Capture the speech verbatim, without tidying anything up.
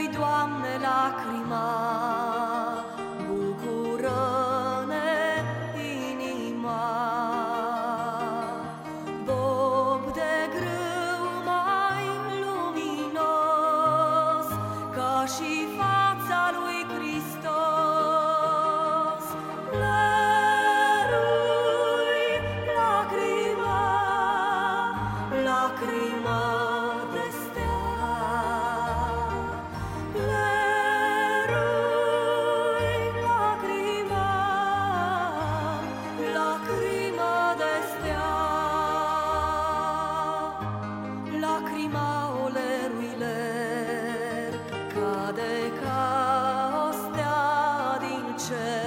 Doamne, lacrima, bucură-ne inima. Bob de grâu mai luminos, ca și fața lui Hristos, lărui lacrima, lacrima de stea. Lărui lacrima, lacrima de stea. Lacrima oleruiler cade ca o stea din cer.